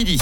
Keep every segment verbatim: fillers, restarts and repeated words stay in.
Midi.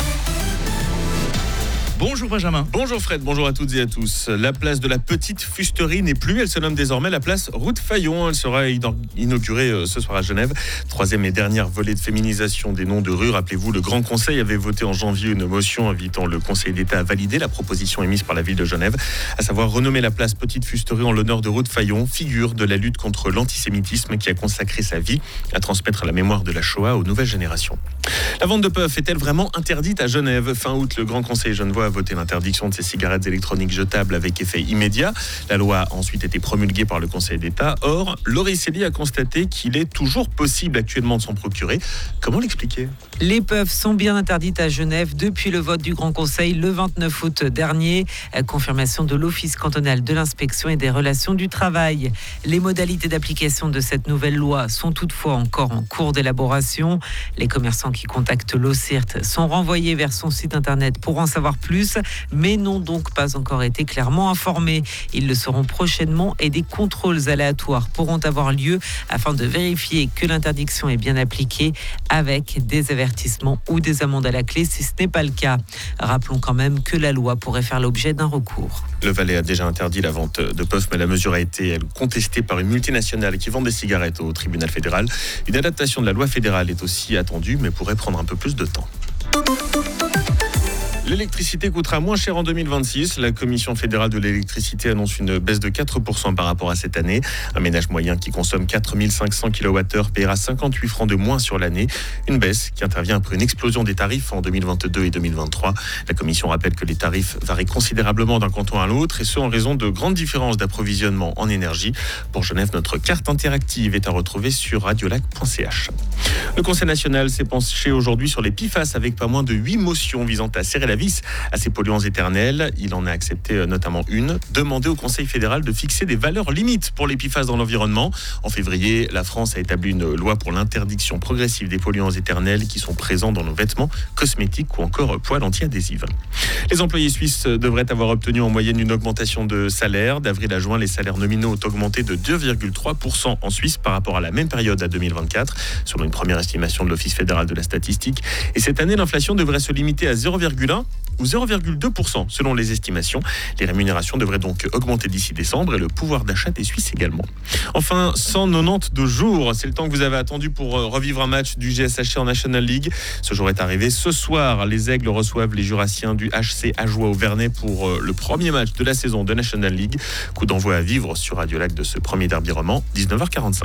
Bonjour Benjamin. Bonjour Fred, bonjour à toutes et à tous. La place de la Petite Fusterie n'est plus, elle se nomme désormais la place Route Fayon. Elle sera inaugurée ce soir à Genève. Troisième et dernière volée de féminisation des noms de rues. Rappelez-vous, le Grand Conseil avait voté en janvier une motion invitant le Conseil d'État à valider la proposition émise par la ville de Genève, à savoir renommer la place Petite Fusterie en l'honneur de Route Fayon, figure de la lutte contre l'antisémitisme qui a consacré sa vie à transmettre la mémoire de la Shoah aux nouvelles générations. La vente de puffs est-elle vraiment interdite à Genève ? Fin août, le Grand Conseil genevois a voté l'interdiction de ces cigarettes électroniques jetables avec effet immédiat. La loi a ensuite été promulguée par le Conseil d'État. Or, Laurie Célie a constaté qu'il est toujours possible actuellement de s'en procurer. Comment l'expliquer ? Les puffs sont bien interdites à Genève depuis le vote du Grand Conseil le vingt-neuf août dernier. Confirmation de l'Office cantonal de l'inspection et des relations du travail. Les modalités d'application de cette nouvelle loi sont toutefois encore en cours d'élaboration. Les commerçants qui contactent l'O C I R T sont renvoyés vers son site internet pour en savoir plus, mais n'ont donc pas encore été clairement informés. Ils le seront prochainement et des contrôles aléatoires pourront avoir lieu afin de vérifier que l'interdiction est bien appliquée, avec des avertissements ou des amendes à la clé si ce n'est pas le cas. Rappelons quand même que la loi pourrait faire l'objet d'un recours. Le Valais a déjà interdit la vente de puffs, mais la mesure a été elle, contestée par une multinationale qui vend des cigarettes au tribunal fédéral. Une adaptation de la loi fédérale est aussi attendue, mais pourrait prendre un peu plus de temps. L'électricité coûtera moins cher en deux mille vingt-six. La Commission fédérale de l'électricité annonce une baisse de quatre pour cent par rapport à cette année. Un ménage moyen qui consomme quatre mille cinq cents kilowattheures paiera cinquante-huit francs de moins sur l'année. Une baisse qui intervient après une explosion des tarifs en deux mille vingt-deux et deux mille vingt-trois. La Commission rappelle que les tarifs varient considérablement d'un canton à l'autre, et ce en raison de grandes différences d'approvisionnement en énergie. Pour Genève, notre carte interactive est à retrouver sur radiolac point c h. Le Conseil national s'est penché aujourd'hui sur les P F A S avec pas moins de huit motions visant à serrer la vis à ces polluants éternels. Il en a accepté notamment une, demander au Conseil fédéral de fixer des valeurs limites pour les P F A S dans l'environnement. En février, la France a établi une loi pour l'interdiction progressive des polluants éternels qui sont présents dans nos vêtements, cosmétiques ou encore poêles anti-adhésives. Les employés suisses devraient avoir obtenu en moyenne une augmentation de salaire. D'avril à juin, les salaires nominaux ont augmenté de deux virgule trois pour cent en Suisse par rapport à la même période à deux mille vingt-quatre, selon une première estimation de l'Office fédéral de la statistique. Et cette année, l'inflation devrait se limiter à zéro virgule un ou zéro virgule deux pour cent selon les estimations. Les rémunérations devraient donc augmenter d'ici décembre et le pouvoir d'achat des Suisses également. Enfin, cent quatre-vingt-douze jours, c'est le temps que vous avez attendu pour revivre un match du G S H C en National League. Ce jour est arrivé ce soir. Les Aigles reçoivent les Jurassiens du H C Ajoie-au-Vernay pour le premier match de la saison de National League. Coup d'envoi à vivre sur Radio Lac de ce premier derby roman, dix-neuf heures quarante-cinq.